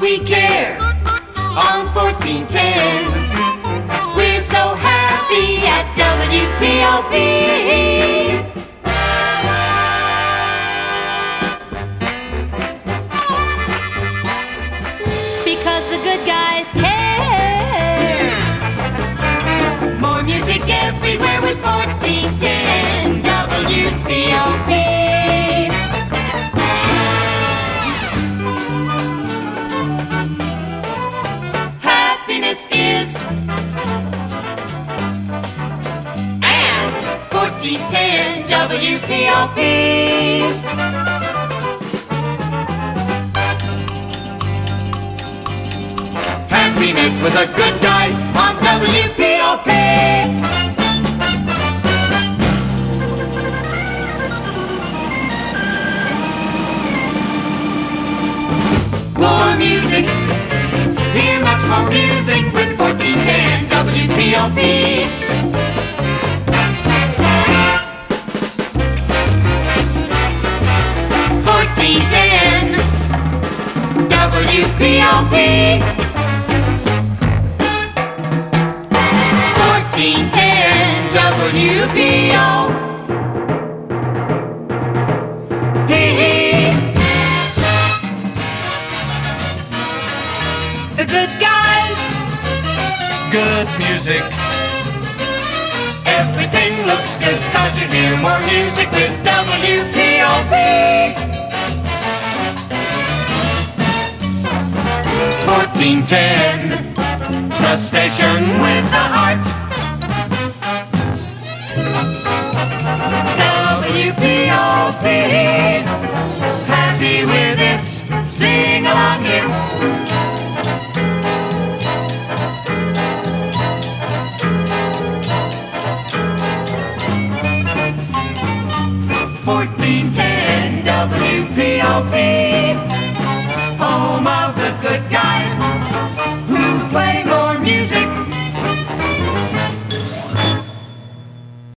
we care on 1410. We're so happy at WPOP. Because the good guys care. More music everywhere with 1410 WPOP. Happiness is and 1410 WPOP. Happiness with the good guys on WPOP. More music, hear much more music with 1410 WPOP. 1410 WPOP. 1410 WPOP. The good guys. Good music. Everything looks good 'cause you hear more music with WPOP. 1410, the station with the heart. WPOP's happy with its sing-along hits. WPOP.